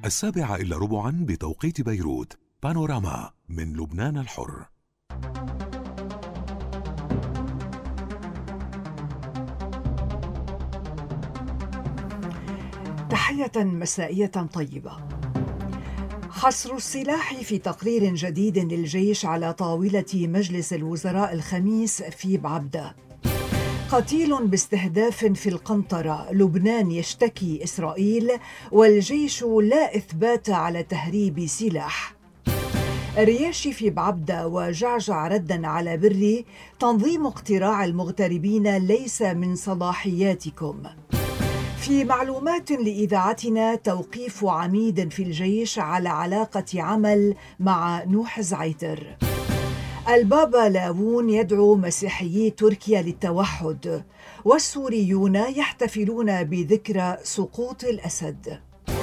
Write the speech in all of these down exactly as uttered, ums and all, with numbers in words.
السابعة إلا ربعا بتوقيت بيروت. بانوراما من لبنان الحر. تحية مسائية طيبة. حصر السلاح في تقرير جديد للجيش على طاولة مجلس الوزراء الخميس في بعبدة. قتيل باستهداف في القنطرة، لبنان يشتكي إسرائيل والجيش لا إثبات على تهريب سلاح. رياشي في بعبدة وجعجع ردا على بري، تنظيم اقتراع المغتربين ليس من صلاحياتكم. في معلومات لإذاعتنا، توقيف عميد في الجيش على علاقة عمل مع نوح زعيتر. البابا لاون يدعو مسيحيي تركيا للتوحد، والسوريون يحتفلون بذكرى سقوط الأسد.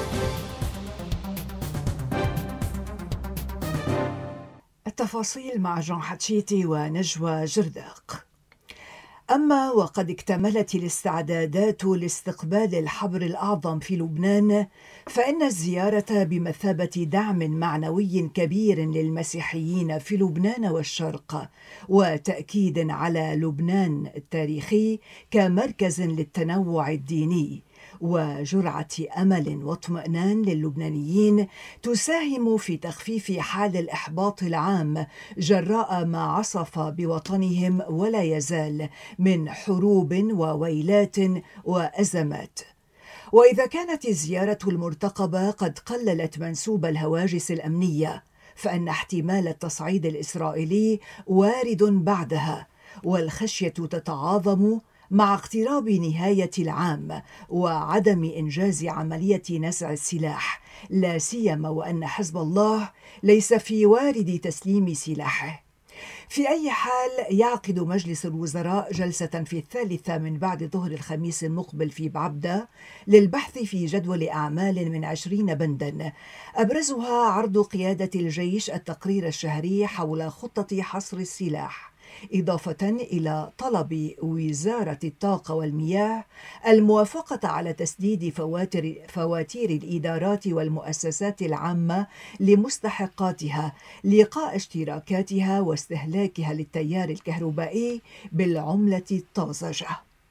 التفاصيل مع جون حتشيتي ونجوى جرداق. أما وقد اكتملت الاستعدادات لاستقبال الحبر الأعظم في لبنان، فإن الزيارة بمثابة دعم معنوي كبير للمسيحيين في لبنان والشرق، وتأكيد على لبنان التاريخي كمركز للتنوع الديني وجرعة أمل واطمئنان للبنانيين، تساهم في تخفيف حال الإحباط العام جراء ما عصف بوطنهم ولا يزال من حروب وويلات وأزمات. وإذا كانت الزيارة المرتقبة قد قللت منسوب الهواجس الأمنية، فإن احتمال التصعيد الإسرائيلي وارد بعدها، والخشية تتعاظم مع اقتراب نهاية العام وعدم إنجاز عملية نزع السلاح، لا سيما وأن حزب الله ليس في وارد تسليم سلاحه. في أي حال، يعقد مجلس الوزراء جلسة في الثالثة من بعد ظهر الخميس المقبل في بعبدة للبحث في جدول أعمال من عشرين بندا، أبرزها عرض قيادة الجيش التقرير الشهري حول خطة حصر السلاح، إضافة إلى طلب وزارة الطاقة والمياه الموافقة على تسديد فواتر, فواتير الإدارات والمؤسسات العامة لمستحقاتها لقاء اشتراكاتها واستهلاكها للتيار الكهربائي بالعملة الطازجة.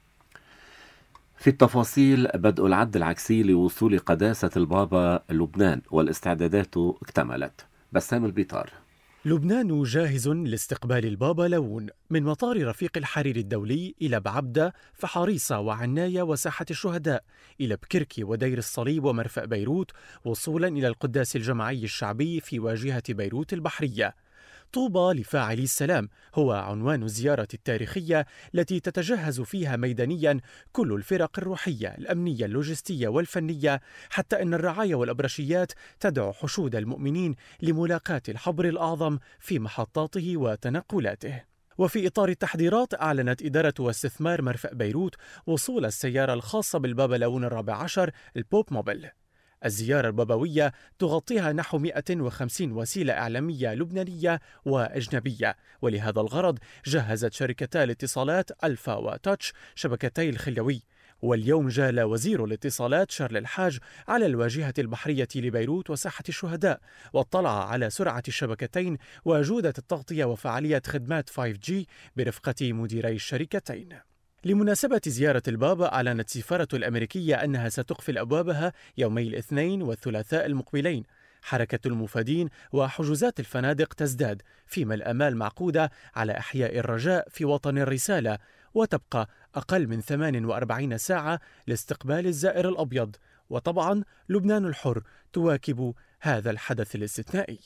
في التفاصيل، بدء العد العكسي لوصول قداسة البابا لبنان والاستعدادات اكتملت. بسام البيطار. لبنان جاهز لاستقبال البابا لاون من مطار رفيق الحرير الدولي إلى بعبدة، فحريصة وعناية وساحة الشهداء، إلى بكركي ودير الصليب ومرفأ بيروت، وصولا إلى القداس الجماعي الشعبي في واجهة بيروت البحرية. طوبى لفاعلي السلام هو عنوان الزيارة التاريخية التي تتجهز فيها ميدانيا كل الفرق الروحية الأمنية اللوجستية والفنية، حتى أن الرعاية والأبرشيات تدعو حشود المؤمنين لملاقاة الحبر الأعظم في محطاته وتنقلاته. وفي إطار التحضيرات، أعلنت إدارة واستثمار مرفأ بيروت وصول السيارة الخاصة بالبابا لاون الرابع عشر البوب موبيل. الزيارة البابوية تغطيها نحو مئة وخمسين وسيلة إعلامية لبنانية وأجنبية، ولهذا الغرض جهزت شركتا الاتصالات ألفا وتاتش شبكتي الخليوي. واليوم جال وزير الاتصالات شارل الحاج على الواجهة البحرية لبيروت وساحة الشهداء، واطلع على سرعة الشبكتين وجودة التغطية وفعالية خدمات فايف جي برفقة مديري الشركتين. لمناسبة زيارة البابا، أعلنت السفارة الأمريكية أنها ستقفل أبوابها يومي الاثنين والثلاثاء المقبلين. حركة المفادين وحجوزات الفنادق تزداد، فيما الآمال معقودة على إحياء الرجاء في وطن الرسالة، وتبقى أقل من ثمان وأربعين ساعة لاستقبال الزائر الأبيض. وطبعا لبنان الحر تواكب هذا الحدث الاستثنائي.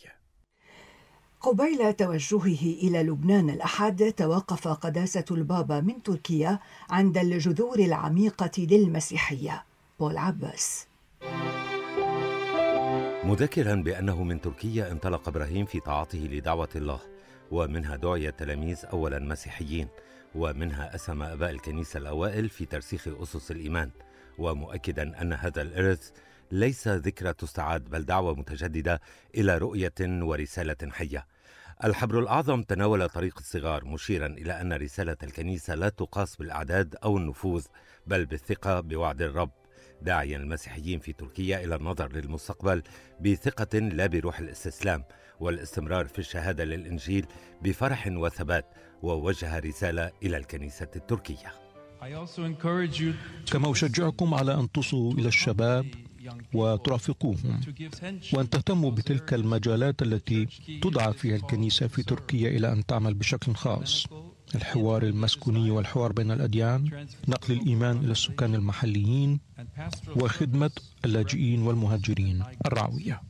قبيل توجهه إلى لبنان الأحد، توقف قداسة البابا من تركيا عند الجذور العميقة للمسيحية. بول عباس. مذكرا بأنه من تركيا انطلق إبراهيم في طاعته لدعوة الله، ومنها دعي التلاميذ أولا مسيحيين، ومنها أسهم آباء الكنيسة الأوائل في ترسيخ أسس الإيمان، ومؤكدا أن هذا الإرث ليس ذكرى تستعاد بل دعوة متجددة إلى رؤية ورسالة حية. الحبر الأعظم تناول طريق الصغار، مشيرا إلى أن رسالة الكنيسة لا تقاس بالأعداد أو النفوذ، بل بالثقة بوعد الرب. داعيا المسيحيين في تركيا إلى النظر للمستقبل بثقة لا بروح الاستسلام، والاستمرار في الشهادة للإنجيل بفرح وثبات، ووجه رسالة إلى الكنيسة التركية. كما أشجعكم على أن تصغوا إلى الشباب وترافقوهم، وأن تهتموا بتلك المجالات التي تدعى فيها الكنيسة في تركيا إلى أن تعمل بشكل خاص: الحوار المسكوني والحوار بين الأديان، نقل الإيمان إلى السكان المحليين، وخدمة اللاجئين والمهاجرين الرعوية.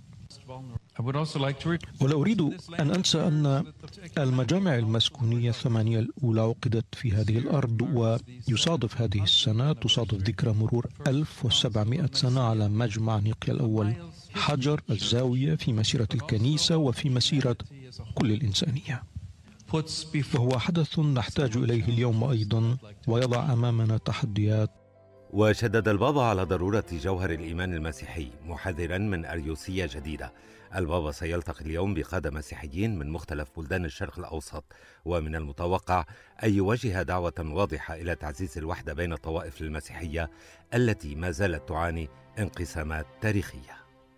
ولا أريد أن أنسى أن المجامع المسكونية الثمانية الأولى عقدت في هذه الأرض، ويصادف هذه السنة تصادف ذكرى مرور ألف وسبعمائة سنة على مجمع نيقيا الأول، حجر الزاوية في مسيرة الكنيسة وفي مسيرة كل الإنسانية. وهو حدث نحتاج إليه اليوم أيضا، ويضع أمامنا تحديات. وشدد البابا على ضرورة جوهر الإيمان المسيحي، محذرا من أريوسية جديدة. البابا سيلتقي اليوم بقادة مسيحيين من مختلف بلدان الشرق الأوسط، ومن المتوقع أن يوجه دعوة واضحة إلى تعزيز الوحدة بين الطوائف المسيحية التي ما زالت تعاني انقسامات تاريخية.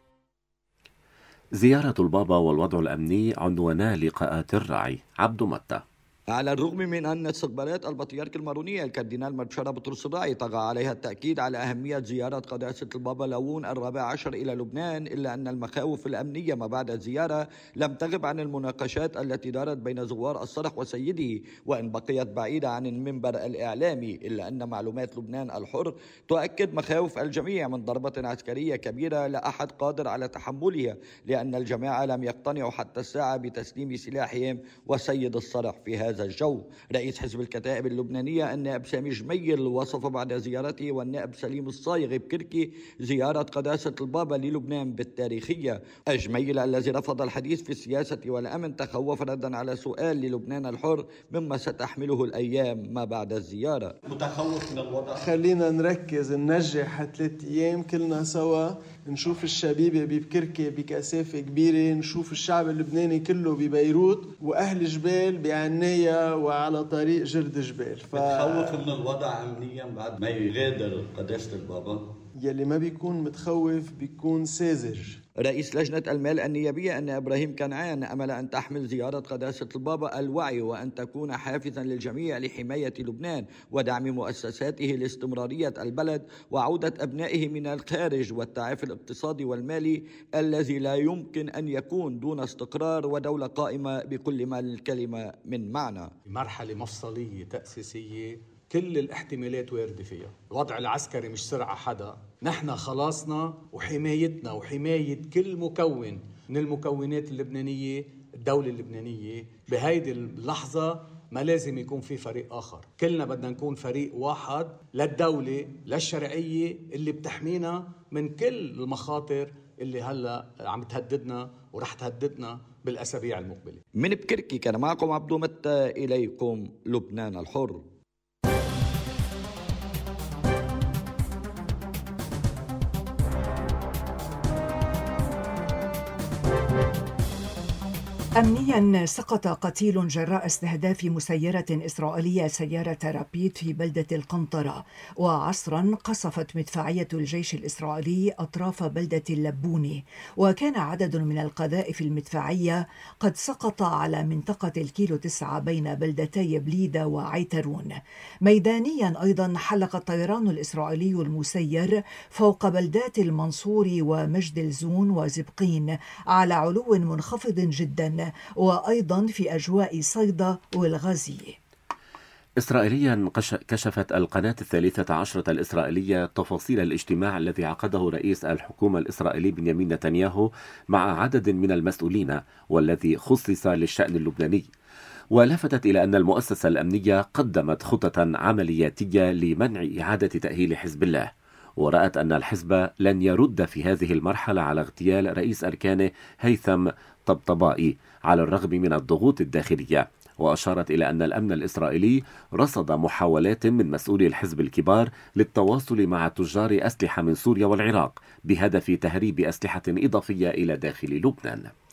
زيارة البابا والوضع الأمني عنوانا لقاءات الراعي. عبد متى. على الرغم من أن استقبالات البطريرك المارونية الكاردينال مارتشارا بطرس الراعي طغى عليها التأكيد على أهمية زيارة قداسة البابا لاون الرابع عشر إلى لبنان، إلا أن المخاوف الأمنية ما بعد الزيارة لم تغب عن المناقشات التي دارت بين زوار الصرح وسيده، وإن بقيت بعيدة عن المنبر الإعلامي، إلا أن معلومات لبنان الحر تؤكد مخاوف الجميع من ضربة عسكرية كبيرة لا أحد قادر على تحملها، لأن الجماعة لم يقتنعوا حتى الساعة بتسليم سلاحهم وسيد الصرح في هذا الجو. رئيس حزب الكتائب اللبنانية النائب سامي جميل وصف بعد زيارته والنائب سليم الصايغ بكركي زيارة قداسة البابا للبنان بالتاريخية. جميل الذي رفض الحديث في السياسة والأمن تخوف ردا على سؤال للبنان الحر مما ستحمله الأيام ما بعد الزيارة. متخوف من الوضع؟ خلينا نركز ننجح ثلاث أيام كلنا سوا، نشوف الشبيبة بكركي بكثافة كبيرة، نشوف الشعب اللبناني كله ببيروت، وأهل جبال بعناية وعلى طريق جرد جبال. ف... متخوف من الوضع أمنيا بعد ما يغادر قداسة البابا؟ يلي ما بيكون متخوف بيكون ساذج. رئيس لجنة المال النيابية أن إبراهيم كنعان أمل أن تحمل زيارة قداسة البابا الوعي وأن تكون حافزا للجميع لحماية لبنان ودعم مؤسساته لاستمرارية البلد وعودة أبنائه من الخارج والتعافي الاقتصادي والمالي الذي لا يمكن أن يكون دون استقرار ودولة قائمة بكل ما الكلمة من معنى. مرحلة مفصلية تأسيسية كل الاحتمالات واردة فيها. الوضع العسكري مش سرعة حدا، نحن خلاصنا وحمايتنا وحماية كل مكون من المكونات اللبنانية، الدولة اللبنانية بهيدي اللحظة ما لازم يكون في فريق آخر، كلنا بدنا نكون فريق واحد للدولة للشرعية اللي بتحمينا من كل المخاطر اللي هلأ عم تهددنا ورح تهددنا بالأسابيع المقبلة. من بكركي كان معكم عبد متى، إليكم لبنان الحر. أمنيا سقط قتيل جراء استهداف مسيرة إسرائيلية سيارة رابيد في بلدة القنطرة، وعصرا قصفت مدفعية الجيش الإسرائيلي أطراف بلدة اللبوني، وكان عدد من القذائف المدفعية قد سقط على منطقة الكيلو تسعة بين بلدتي بليدة وعيترون. ميدانيا أيضا حلق الطيران الإسرائيلي المسير فوق بلدات المنصور ومجد الزون وزبقين على علو منخفض جدا، وأيضا في أجواء صيدا والغازية. إسرائيليا كشفت القناة الثالثة عشرة الإسرائيلية تفاصيل الاجتماع الذي عقده رئيس الحكومة الإسرائيلي بنيامين نتنياهو مع عدد من المسؤولين والذي خصص للشأن اللبناني، ولفتت إلى أن المؤسسة الأمنية قدمت خطة عملياتية لمنع إعادة تأهيل حزب الله، ورأت أن الحزب لن يرد في هذه المرحلة على اغتيال رئيس أركانه هيثم طبطبائي على الرغم من الضغوط الداخلية. وأشارت إلى أن الأمن الإسرائيلي رصد محاولات من مسؤولي الحزب الكبار للتواصل مع تجار أسلحة من سوريا والعراق بهدف تهريب أسلحة إضافية إلى داخل لبنان.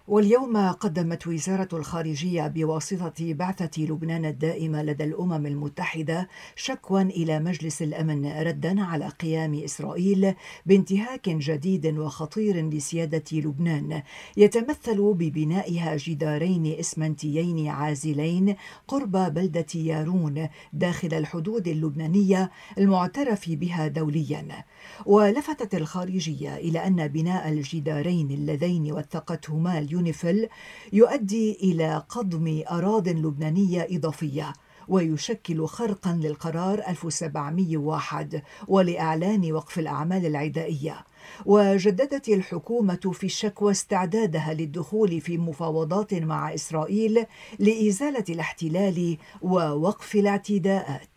واليوم قدمت وزارة الخارجية بواسطة بعثة لبنان الدائمة لدى الأمم المتحدة شكوى إلى مجلس الأمن ردا على قيام إسرائيل بانتهاك جديد وخطير لسيادة لبنان يتمثل ببنائها جدارين إسمنتيين عازلين قرب بلدة يارون داخل الحدود اللبنانية المعترف بها دوليا. ولفتت الخارجية إلى أن بناء الجدارين اللذين وثقتهما اليونيفيل يؤدي إلى قضم أراضٍ لبنانية إضافية ويشكل خرقا للقرار ألف وسبعمئة وواحد ولإعلان وقف الأعمال العدائية. وجددت الحكومة في الشكوى استعدادها للدخول في مفاوضات مع إسرائيل لإزالة الاحتلال ووقف الاعتداءات.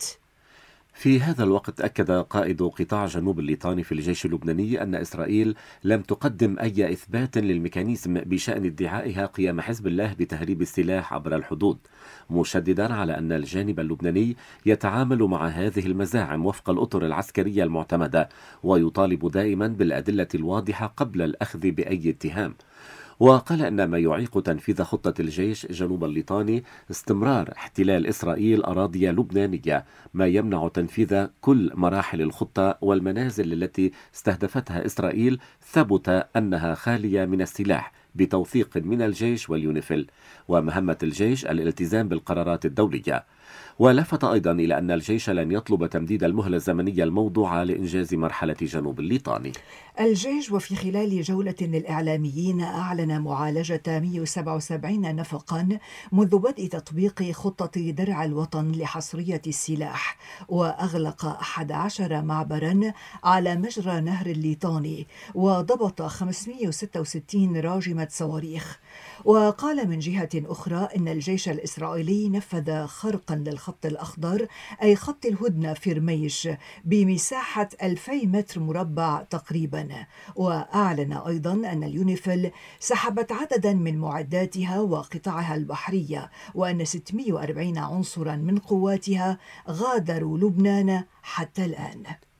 في هذا الوقت أكد قائد قطاع جنوب الليطاني في الجيش اللبناني أن إسرائيل لم تقدم أي إثبات للميكانيزم بشأن ادعائها قيام حزب الله بتهريب السلاح عبر الحدود، مشددا على أن الجانب اللبناني يتعامل مع هذه المزاعم وفق الأطر العسكرية المعتمدة ويطالب دائما بالأدلة الواضحة قبل الأخذ بأي اتهام. وقال أن ما يعيق تنفيذ خطة الجيش جنوب الليطاني استمرار احتلال إسرائيل أراضي لبنانية، ما يمنع تنفيذ كل مراحل الخطة، والمنازل التي استهدفتها إسرائيل ثبت أنها خالية من السلاح بتوثيق من الجيش واليونيفيل، ومهمة الجيش الالتزام بالقرارات الدولية. ولفت أيضا إلى أن الجيش لن يطلب تمديد المهلة الزمنية الموضوعة لإنجاز مرحلة جنوب الليطاني. الجيش وفي خلال جولة للإعلاميين أعلن معالجة مئة وسبعة وسبعين نفقا منذ بدء تطبيق خطة درع الوطن لحصرية السلاح، وأغلق أحد عشر معبرا على مجرى نهر الليطاني، وضبط خمسمئة وستة وستين راجمة صواريخ. وقال من جهة أخرى إن الجيش الإسرائيلي نفذ خرقا للخط الأخضر أي خط الهدنة في رميش بمساحة ألفي متر مربع تقريبا. وأعلن أيضا أن اليونيفيل سحبت عددا من معداتها وقطعها البحرية، وأن ستمئة وأربعين عنصرا من قواتها غادروا لبنان حتى الآن.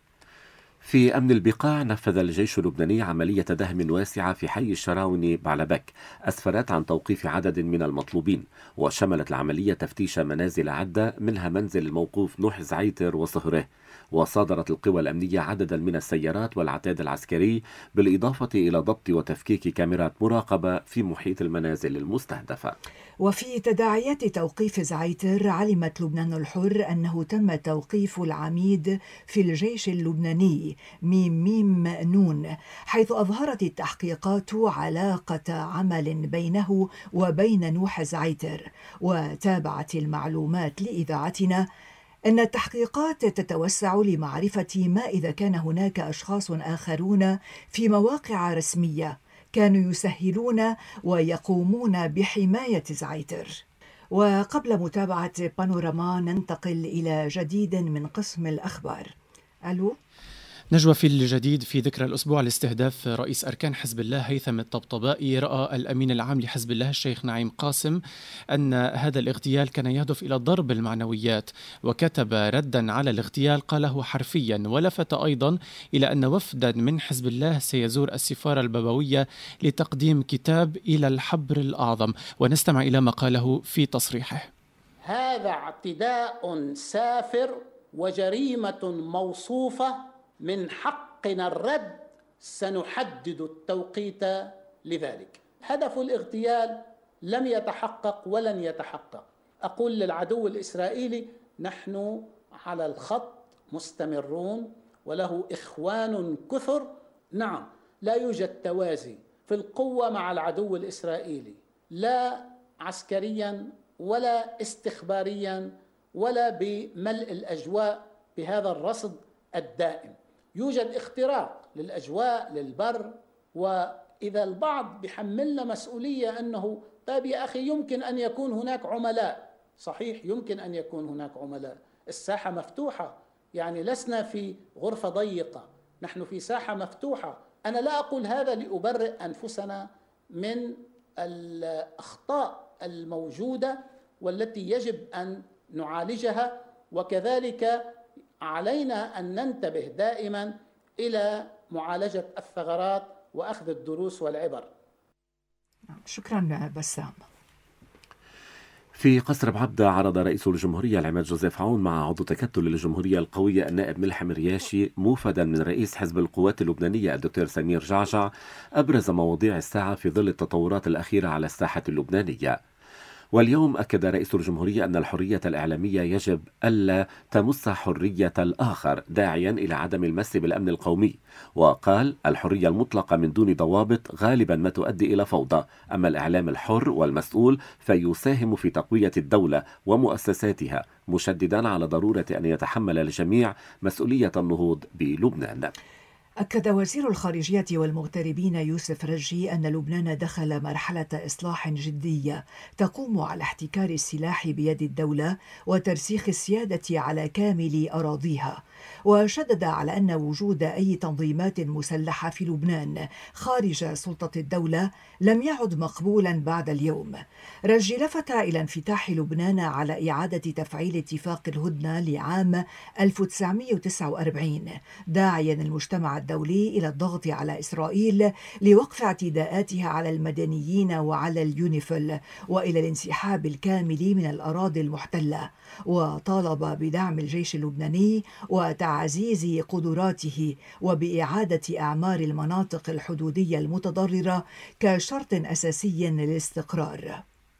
في أمن البقاع نفذ الجيش اللبناني عملية دهم واسعة في حي الشراوني بعلبك أسفرت عن توقيف عدد من المطلوبين، وشملت العملية تفتيش منازل عدة منها منزل الموقوف نوح زعيتر وصهره. وصادرت القوى الأمنية عددا من السيارات والعتاد العسكري، بالإضافة إلى ضبط وتفكيك كاميرات مراقبة في محيط المنازل المستهدفة. وفي تداعيات توقيف زعيتر علمت لبنان الحر أنه تم توقيف العميد في الجيش اللبناني ميم ميم نون، حيث أظهرت التحقيقات علاقة عمل بينه وبين نوح زعيتر. وتابعت المعلومات لإذاعتنا أن التحقيقات تتوسع لمعرفة ما إذا كان هناك أشخاص آخرون في مواقع رسمية كانوا يسهلون ويقومون بحماية زعيتر. وقبل متابعة بانوراما ننتقل إلى جديد من قسم الأخبار. ألو نجوى، في الجديد في ذكرى الأسبوع لاستهداف رئيس أركان حزب الله هيثم الطبطبائي، رأى الأمين العام لحزب الله الشيخ نعيم قاسم أن هذا الاغتيال كان يهدف إلى ضرب المعنويات، وكتب ردا على الاغتيال قاله حرفيا، ولفت أيضا إلى أن وفدا من حزب الله سيزور السفارة البابوية لتقديم كتاب إلى الحبر الأعظم، ونستمع إلى ما قاله في تصريحه. هذا اعتداء سافر وجريمة موصوفة، من حقنا الرد، سنحدد التوقيت لذلك. هدف الاغتيال لم يتحقق ولن يتحقق. أقول للعدو الإسرائيلي نحن على الخط مستمرون، وله إخوان كثر. نعم، لا يوجد توازي في القوة مع العدو الإسرائيلي، لا عسكريا ولا استخباريا ولا بملء الأجواء بهذا الرصد الدائم. يوجد اختراق للأجواء للبر، وإذا البعض بيحملنا مسؤولية أنه طيب يا أخي يمكن أن يكون هناك عملاء، صحيح يمكن أن يكون هناك عملاء، الساحة مفتوحة، يعني لسنا في غرفة ضيقة، نحن في ساحة مفتوحة. أنا لا أقول هذا لأبرئ أنفسنا من الأخطاء الموجودة والتي يجب أن نعالجها، وكذلك علينا أن ننتبه دائما إلى معالجة الثغرات وأخذ الدروس والعبر. شكرا بسام. في قصر بعبدة عرض رئيس الجمهورية العماد جوزيف عون مع عضو تكتل الجمهورية القوية النائب ملحم رياشي موفدا من رئيس حزب القوات اللبنانية الدكتور سمير جعجع أبرز مواضيع الساعة في ظل التطورات الأخيرة على الساحة اللبنانية. واليوم أكد رئيس الجمهورية أن الحرية الإعلامية يجب ألا تمس حرية الآخر، داعيا إلى عدم المس بالأمن القومي. وقال: الحرية المطلقة من دون ضوابط غالبا ما تؤدي إلى فوضى، أما الإعلام الحر والمسؤول فيساهم في تقوية الدولة ومؤسساتها، مشددا على ضرورة أن يتحمل الجميع مسؤولية النهوض بلبنان. أكد وزير الخارجية والمغتربين يوسف رجي أن لبنان دخل مرحلة إصلاح جدية تقوم على احتكار السلاح بيد الدولة وترسيخ السيادة على كامل أراضيها، وشدد على أن وجود أي تنظيمات مسلحة في لبنان خارج سلطة الدولة لم يعد مقبولا بعد اليوم. رجي لفت إلى انفتاح لبنان على إعادة تفعيل اتفاق الهدنة لعام ألف وتسعمئة وتسعة وأربعين، داعيا المجتمع الدولي إلى الضغط على إسرائيل لوقف اعتداءاتها على المدنيين وعلى اليونيفيل وإلى الانسحاب الكامل من الأراضي المحتلة، وطالب بدعم الجيش اللبناني وتعزيز قدراته وبإعادة أعمار المناطق الحدودية المتضررة كشرط أساسي للاستقرار.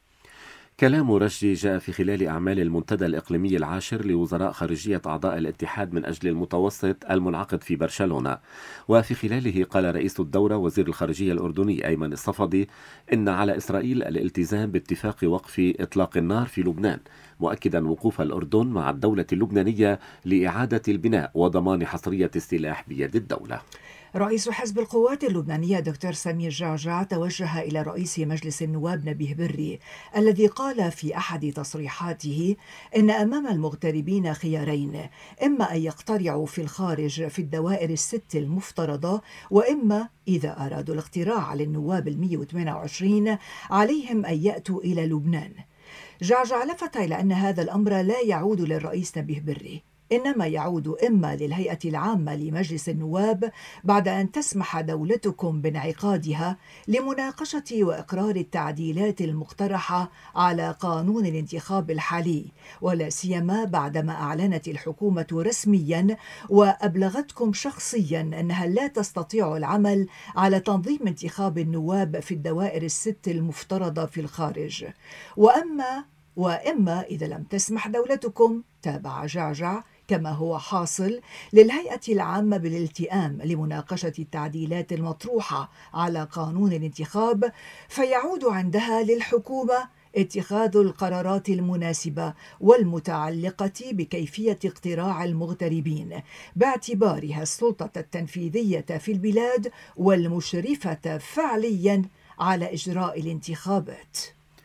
كلام رجي جاء في خلال أعمال المنتدى الإقليمي العاشر لوزراء خارجية أعضاء الاتحاد من أجل المتوسط المنعقد في برشلونة، وفي خلاله قال رئيس الدورة وزير الخارجية الأردني أيمن الصفدي إن على إسرائيل الالتزام باتفاق وقف إطلاق النار في لبنان، مؤكدا وقوف الأردن مع الدولة اللبنانية لإعادة البناء وضمان حصرية السلاح بيد الدولة. رئيس حزب القوات اللبنانية دكتور سمير جعجع توجه إلى رئيس مجلس النواب نبيه بري الذي قال في أحد تصريحاته إن أمام المغتربين خيارين، إما أن يقترعوا في الخارج في الدوائر الست المفترضة، وإما إذا أرادوا الاقتراع للنواب المئة وثمانية وعشرين عليهم أن يأتوا إلى لبنان. جعجع لفت إلى أن هذا الأمر لا يعود للرئيس نبيه بري، إنما يعود إما للهيئة العامة لمجلس النواب بعد أن تسمح دولتكم بانعقادها لمناقشة وإقرار التعديلات المقترحة على قانون الانتخاب الحالي، ولا سيما بعدما أعلنت الحكومة رسميا وأبلغتكم شخصيا أنها لا تستطيع العمل على تنظيم انتخاب النواب في الدوائر الست المفترضة في الخارج. وأما وإما إذا لم تسمح دولتكم، تابع جعجع كما هو حاصل، للهيئة العامة بالالتئام لمناقشة التعديلات المطروحة على قانون الانتخاب، فيعود عندها للحكومة اتخاذ القرارات المناسبة والمتعلقة بكيفية اقتراع المغتربين باعتبارها السلطة التنفيذية في البلاد والمشرفة فعليا على إجراء الانتخابات.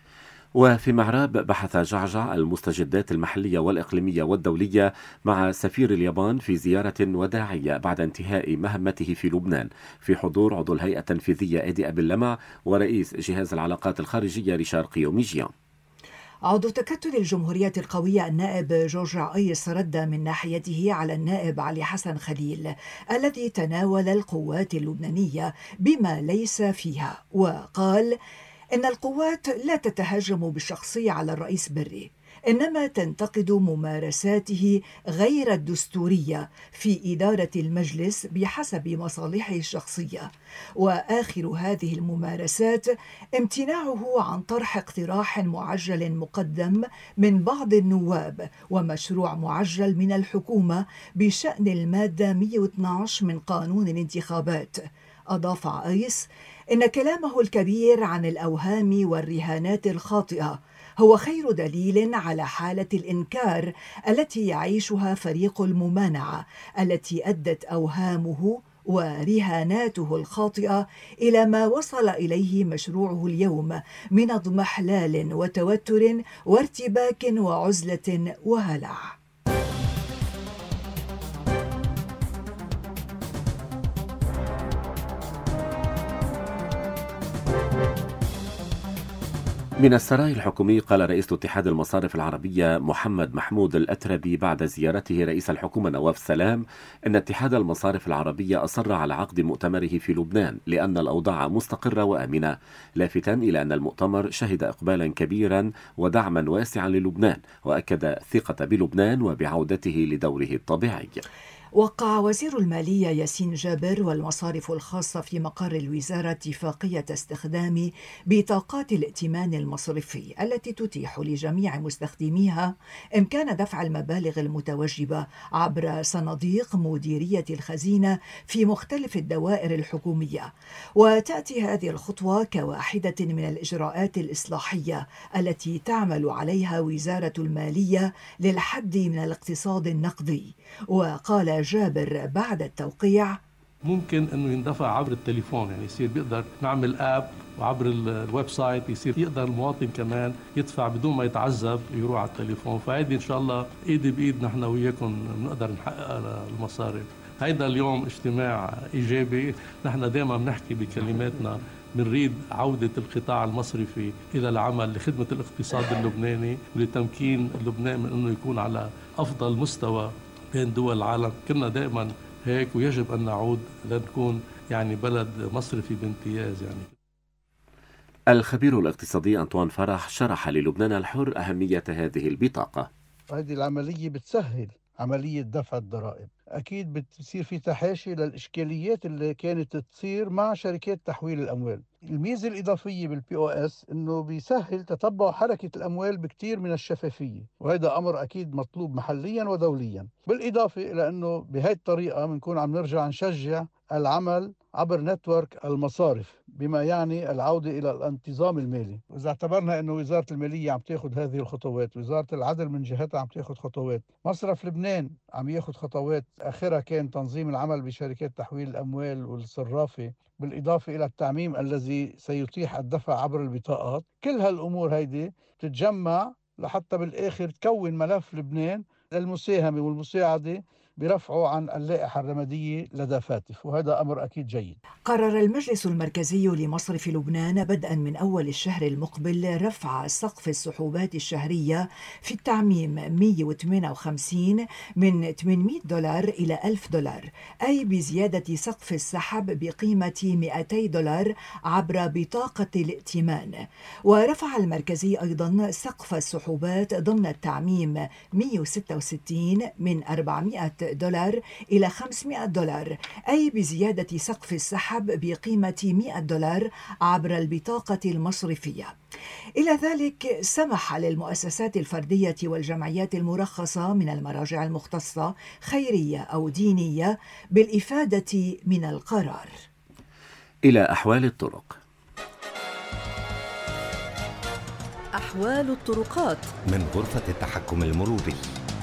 وفي معراب بحث جعجع المستجدات المحلية والإقليمية والدولية مع سفير اليابان في زيارة وداعية بعد انتهاء مهمته في لبنان، في حضور عضو الهيئة التنفيذية إيدي أبي اللمع ورئيس جهاز العلاقات الخارجية ريشار قيوميجيان. عضو تكتل الجمهورية القوية النائب جورج عايس رد من ناحيته على النائب علي حسن خليل الذي تناول القوات اللبنانية بما ليس فيها، وقال إن القوات لا تتهجم بالشخصية على الرئيس بري، إنما تنتقد ممارساته غير الدستورية في إدارة المجلس بحسب مصالحه الشخصية، وآخر هذه الممارسات امتناعه عن طرح اقتراح معجل مقدم من بعض النواب ومشروع معجل من الحكومة بشأن المادة مئة واثني عشر من قانون الانتخابات. أضاف عايس إن كلامه الكبير عن الأوهام والرهانات الخاطئة هو خير دليل على حالة الإنكار التي يعيشها فريق الممانعة، التي أدت أوهامه ورهاناته الخاطئة إلى ما وصل إليه مشروعه اليوم من اضمحلال وتوتر وارتباك وعزلة وهلع. من السراي الحكومي قال رئيس اتحاد المصارف العربية محمد محمود الأتربي بعد زيارته رئيس الحكومة نواف سلام أن اتحاد المصارف العربية أصر على عقد مؤتمره في لبنان لأن الأوضاع مستقرة وآمنة، لافتاً إلى أن المؤتمر شهد إقبالاً كبيراً ودعماً واسعاً للبنان، وأكد الثقة بلبنان وبعودته لدوره الطبيعي. وقع وزير المالية ياسين جابر والمصارف الخاصة في مقر الوزارة اتفاقية استخدام بطاقات الائتمان المصرفي التي تتيح لجميع مستخدميها إمكان دفع المبالغ المتوجبة عبر صناديق مديرية الخزينة في مختلف الدوائر الحكومية. وتأتي هذه الخطوة كواحدة من الإجراءات الإصلاحية التي تعمل عليها وزارة المالية للحد من الاقتصاد النقدي. وقال جابر بعد التوقيع: ممكن انه يندفع عبر التليفون، يعني يصير بيقدر نعمل اب وعبر الويب سايت يصير يقدر المواطن كمان يدفع بدون ما يتعذب يروح على التليفون. فهيدي ان شاء الله ايد بايد نحن وياكم بنقدر نحقق المصارف. هيدا اليوم اجتماع ايجابي، نحن دائما بنحكي بكلماتنا بنريد عودة القطاع المصرفي إلى العمل لخدمة الاقتصاد اللبناني ولتمكين لبنان من أنه يكون على أفضل مستوى بين دول العالم. كنا دائما هيك ويجب أن نعود لنكون يعني بلد مصرفي بامتياز. يعني الخبير الاقتصادي أنطوان فرح شرح للبنان الحر أهمية هذه البطاقة. هذه العملية بتسهل عملية دفع الضرائب، أكيد بتصير في تحاشي للإشكاليات اللي كانت تصير مع شركات تحويل الأموال. الميزة الإضافية بالبي أو إس إنه بيسهل تتبع حركة الأموال بكتير من الشفافية، وهذا أمر أكيد مطلوب محليا ودوليا. بالإضافة إلى أنه بهذه الطريقة بنكون عم نرجع نشجع العمل عبر نتورك المصارف، بما يعني العودة إلى الانتظام المالي. وإذا اعتبرنا أنه وزارة المالية عم تاخذ هذه الخطوات، وزارة العدل من جهتها عم تاخذ خطوات، مصرف لبنان عم ياخذ خطوات، آخرها كان تنظيم العمل بشركات تحويل الأموال والصرافة، بالإضافة إلى التعميم الذي سيتيح الدفع عبر البطاقات. كل هالأمور هيدي تتجمع لحتى بالآخر تكون ملف لبنان للمساهمة والمساعدة برفعه عن اللائحة الرمادية لدى فاتف، وهذا أمر أكيد جيد. قرر المجلس المركزي لمصرف لبنان بدءا من أول الشهر المقبل رفع سقف السحوبات الشهرية في التعميم مئة وثمانية وخمسين من ثمانمئة دولار إلى ألف دولار، أي بزيادة سقف السحب بقيمة مئتي دولار عبر بطاقة الائتمان. ورفع المركزي أيضا سقف السحوبات ضمن التعميم مئة وستة وستين من أربعمئة دولار إلى خمسمئة دولار، أي بزيادة سقف السحب بقيمة مئة دولار عبر البطاقة المصرفية. إلى ذلك سمح للمؤسسات الفردية والجمعيات المرخصة من المراجع المختصة خيرية أو دينية بالإفادة من القرار. إلى أحوال الطرق. أحوال الطرقات من غرفة التحكم المروري.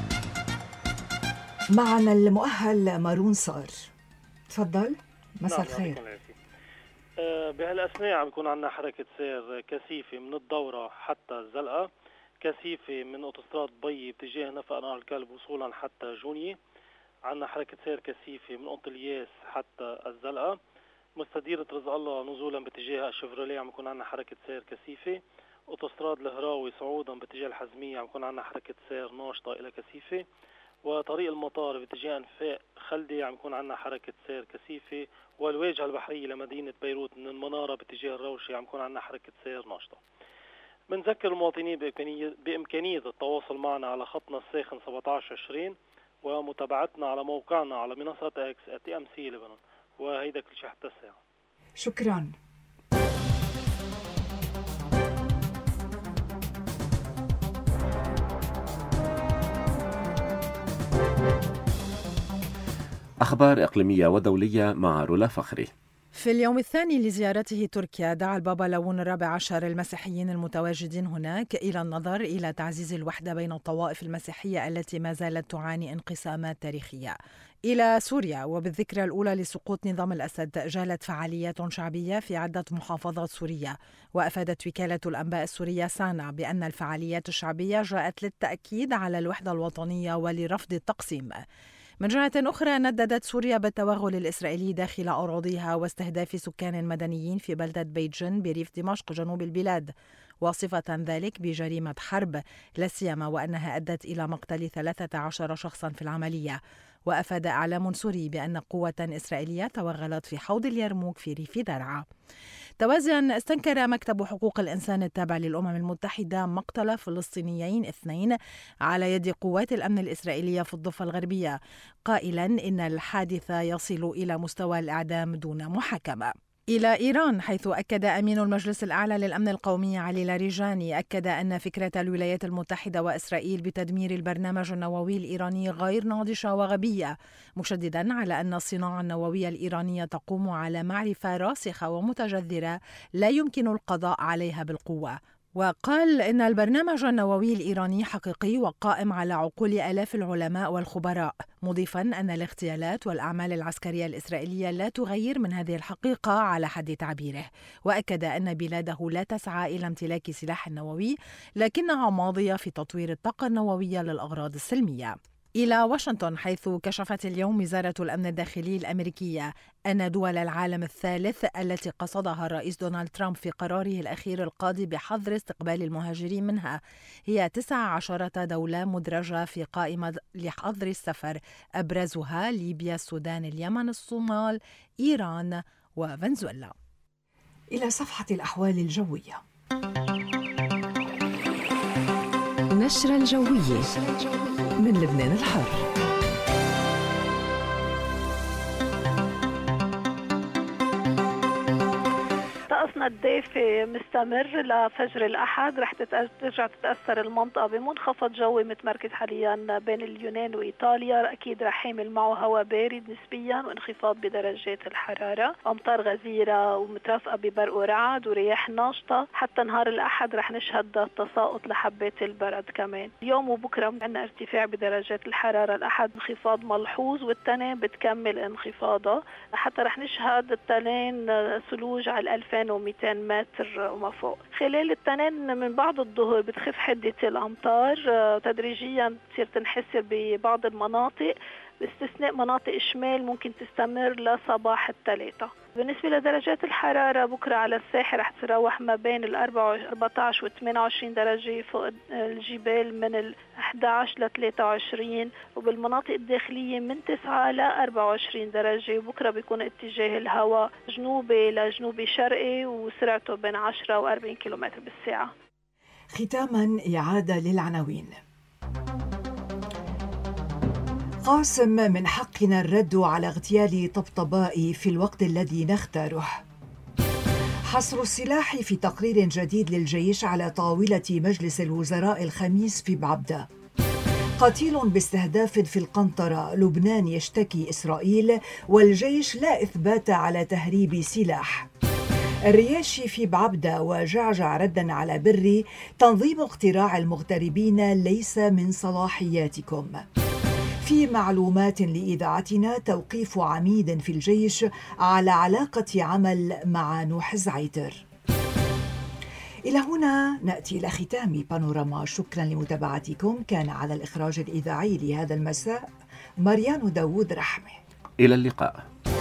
معنا المؤهل مارون صار، تفضل. مساء الخير. أه بهالأثناء عم يكون عندنا حركة سير كثيفة من الدورة حتى الزلقة، كثيفة من أوتوستراد بي باتجاه نفق نهر الكلب وصولا حتى جوني. عندنا حركة سير كثيفة من قنط الياس حتى الزلقة. مستديرة رزق الله نزولا باتجاه الشيفروليه عم يكون عندنا حركة سير كثيفة. أوتوستراد الهراوي صعودا باتجاه الحزمية عم يكون عندنا حركة سير ناشطة إلى كثيفة. وطريق المطار باتجاه انفاق خلدي عم يكون عندنا حركة سير كثيفة. والواجهة البحرية لمدينة بيروت من المنارة باتجاه الروشي عم يكون عندنا حركة سير ناشطة. بنذكر المواطنين بإمكانية التواصل معنا على خطنا الساخن سبعة عشر عشرين ومتابعتنا على موقعنا على منصة اكس تي ام سي لبنان. وهيدا كل شيء حتى الساعة. شكرا. أخبار إقليمية ودولية مع رولا فخري. في اليوم الثاني لزيارته تركيا دعا البابا لون الرابع عشر المسيحيين المتواجدين هناك إلى النظر إلى تعزيز الوحدة بين الطوائف المسيحية التي ما زالت تعاني انقسامات تاريخية. إلى سوريا، وبالذكرى الأولى لسقوط نظام الأسد جالت فعاليات شعبية في عدة محافظات سورية. وأفادت وكالة الأنباء السورية سانا بأن الفعاليات الشعبية جاءت للتأكيد على الوحدة الوطنية ولرفض التقسيم. من جهة أخرى، نددت سوريا بالتوغل الإسرائيلي داخل أراضيها واستهداف سكان مدنيين في بلدة بيت جن بريف دمشق جنوب البلاد. واصفة ذلك بجريمة حرب، لا سيما وأنها أدت إلى مقتل ثلاثة عشر شخصا في العملية. وأفاد إعلام سوري بأن قوة إسرائيلية توغلت في حوض اليرموك في ريف درعا. توازيا استنكر مكتب حقوق الإنسان التابع للأمم المتحدة مقتل فلسطينيين اثنين على يد قوات الأمن الإسرائيلية في الضفة الغربية، قائلا إن الحادث يصل إلى مستوى الإعدام دون محاكمة. إلى إيران، حيث أكد أمين المجلس الأعلى للأمن القومي علي لاريجاني أكد أن فكرة الولايات المتحدة وإسرائيل بتدمير البرنامج النووي الإيراني غير ناضجة وغبية، مشددا على أن الصناعة النووية الإيرانية تقوم على معرفة راسخة ومتجذرة لا يمكن القضاء عليها بالقوة. وقال إن البرنامج النووي الإيراني حقيقي وقائم على عقول آلاف العلماء والخبراء، مضيفا أن الاغتيالات والأعمال العسكرية الإسرائيلية لا تغير من هذه الحقيقة على حد تعبيره. وأكد أن بلاده لا تسعى إلى امتلاك سلاح نووي، لكنها ماضية في تطوير الطاقة النووية للأغراض السلمية. إلى واشنطن، حيث كشفت اليوم وزارة الأمن الداخلي الأمريكية أن دول العالم الثالث التي قصدها الرئيس دونالد ترامب في قراره الأخير القاضي بحظر استقبال المهاجرين منها هي تسع عشرة دولة مدرجة في قائمة لحظر السفر، أبرزها ليبيا، السودان، اليمن، الصومال، إيران وفنزويلا. إلى صفحة الأحوال الجوية. نشرة الجوية من لبنان الحر. طقسنا الدافئ مستمر لفجر الأحد. رح ترجع تتأثر المنطقة بمنخفض جوي متمركز حاليا بين اليونان وإيطاليا، أكيد رح يحمل معه هواء بارد نسبيا وانخفاض بدرجات الحرارة، أمطار غزيرة ومترافقة ببرق ورعد ورياح ناشطة. حتى نهار الأحد رح نشهد تساقط لحبات البرد كمان. اليوم وبكرة عندنا ارتفاع بدرجات الحرارة، الأحد انخفاض ملحوظ والتنين بتكمل انخفاضها، حتى رح نشهد التنين ثلوج على ألفين ومئتين متر وما فوق. خلال التنين من بعد الظهر بتخف حدة الأمطار تدريجيا، تصير تنحسر ببعض المناطق باستثناء مناطق الشمال ممكن تستمر لصباح الثلاثاء. بالنسبة لدرجات الحرارة بكرة على الساحل رح تتراوح ما بين ال أربعة عشر و ثمانية وعشرين درجة فوق الجبال، من ال أحد عشر ل ثلاثة وعشرين، وبالمناطق الداخلية من تسعة ل أربعة وعشرين درجة. وبكرة بيكون اتجاه الهواء جنوبي لجنوبي شرقي وسرعته بين عشرة و أربعين كيلومتر بالساعة. ختاما إعادة للعناوين. قاسم: من حقنا الرد على اغتيال طبطبائي في الوقت الذي نختاره. حصر السلاح في تقرير جديد للجيش على طاولة مجلس الوزراء الخميس في بعبدة. قتيل باستهداف في القنطرة، لبنان يشتكي إسرائيل والجيش لا إثبات على تهريب سلاح. الرياشي في بعبدة وجعجع ردا على بري: تنظيم اقتراع المغتربين ليس من صلاحياتكم. في معلومات لإذاعتنا: توقيف عميد في الجيش على علاقة عمل مع نوح زعيتر. إلى هنا نأتي إلى ختام بانوراما. شكرا لمتابعتكم. كان على الإخراج الإذاعي لهذا المساء مريان داوود رحمة. إلى اللقاء.